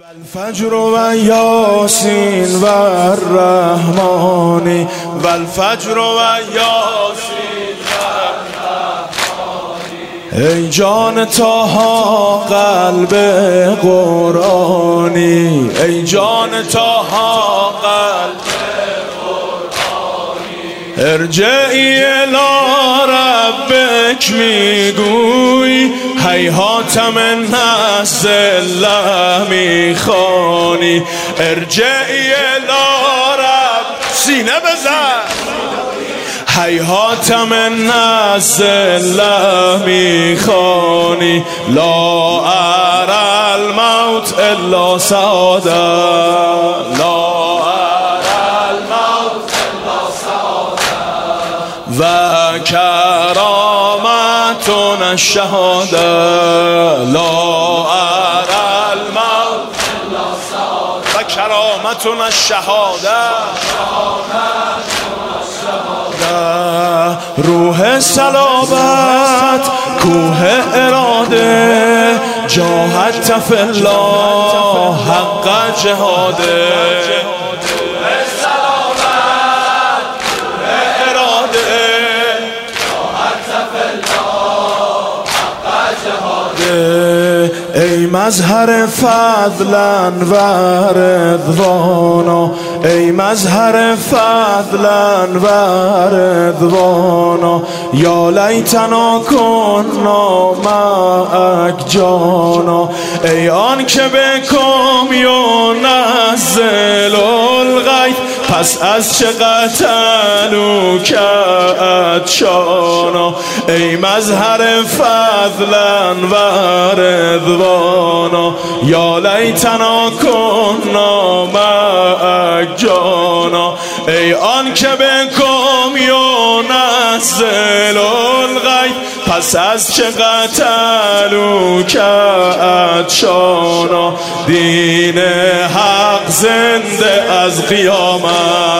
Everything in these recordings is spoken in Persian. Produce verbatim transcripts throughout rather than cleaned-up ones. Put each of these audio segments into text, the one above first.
الفجر و یاسین و الرحمانی و الفجر و یاسین و الرحمانی. ای جان طاها قلب قرآنی، ای جان طاها قلب قرآنی. ارجعی الی ربک میگوی، هیهات من نزل میخوانی. ارجعی الی رب، سینه بزن. هیهات من نزل میخوانی. لا ارى الموت الا سعاده، لا ارى الموت الا سعاده و کرامتون الشهاده. لا ارى الموت الا سعاده و کرامتون الشهاده. روح صلابت کوه اراده، جاهدت فی الله حق جهاده. روح صلابت کوه اراده، جاهدت فی الله حق جهاده. ای مظهر فضلا و رضوانا، ای مظهر فضلا و رضوانا. یا لیتنا کنا معک جانا. ای آن که بکم ینزل الغیث، پس از چه قتلوا کعطشانا. ای مظهر فضلا و رضوانا. یا لیتنا کنا معک جانا. ای آن که بکم ینزل الغیث، پس از چه قتلوا کعطشانا. دین حق زنده از قیامت،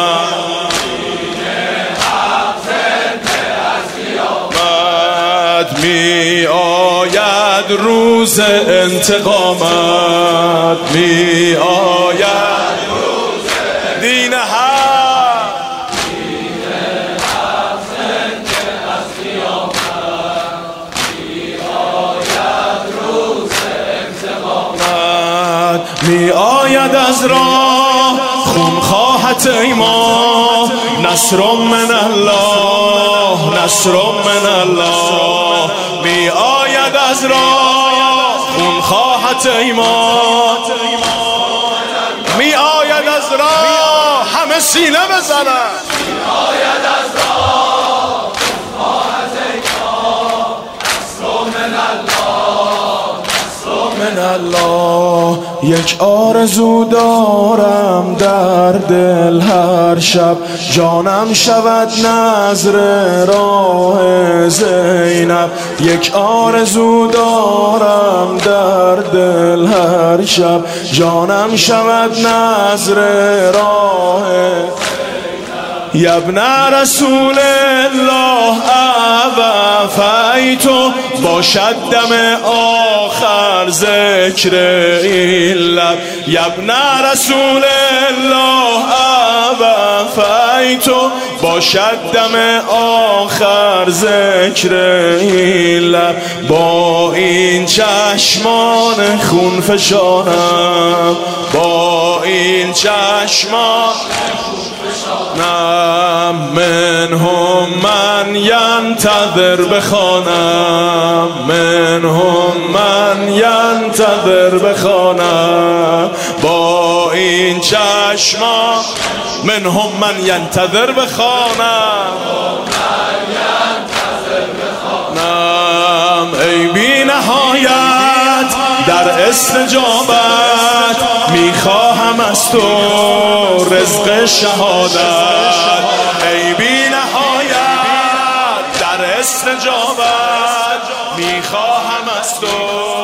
می آید روز انتقامت، می آید روز دین حق، دین حق زنده از قیامت، می آید روز انتقامت. می آید از راه خون خواهد ایمان، نصر من الله، نصر من الله. می آید از راه خون خواهد ایمان، می آید از راه، همه سینه بزنن. می آید از راه خون خواهد ایمان، نصر من الله، نصر من الله. یک آرزو دارم در دل هر شب، جانم شود نظر راه زینب. یک آرزو دارم در دل هر شب، جانم شود نظر راه یا ابن رسول الله. ابا فیتو باشد دم آخر ذکر این لب. یا ابن رسول الله ابا فیتو باشد دم آخر ذکر این لب. با این چشمان خون فشانم، با این چشمان نم منهم من ینتظر بخوانم، منهم من ینتظر بخوانم. با این چشما منهم من ینتظر بخوانم، ای بی نهایت در استجابت. میخواهم از تو رزق شهادت، ای بی نهایت در استجابت. میخواهم از تو